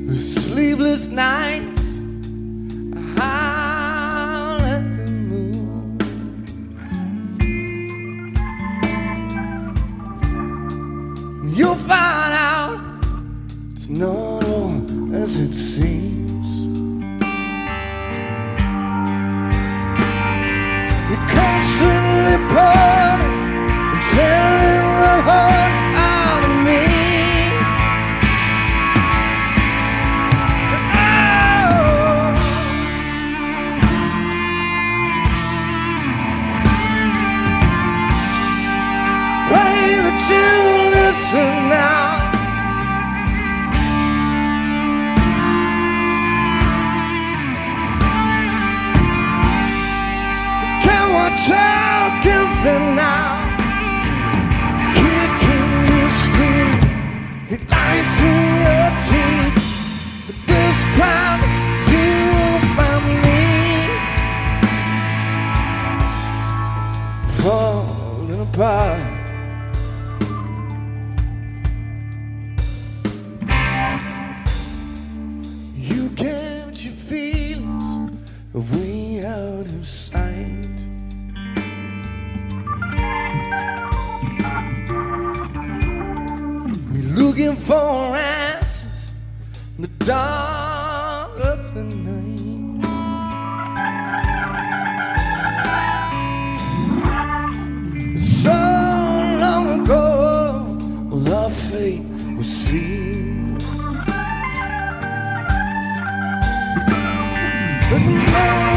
Sleepless nights, I howl at the moon. You'll find out it's not all as it seems. You're constantly pulling and tearing the heart out of me. Play the tune, listen now. Can watch out, give now. Kicking you scream, it lies through your teeth. But this time you won't find me falling apart. You kept your feelings way out of sight. You're looking for answers in the dark of the night. So long ago, well, our fate was sealed. But the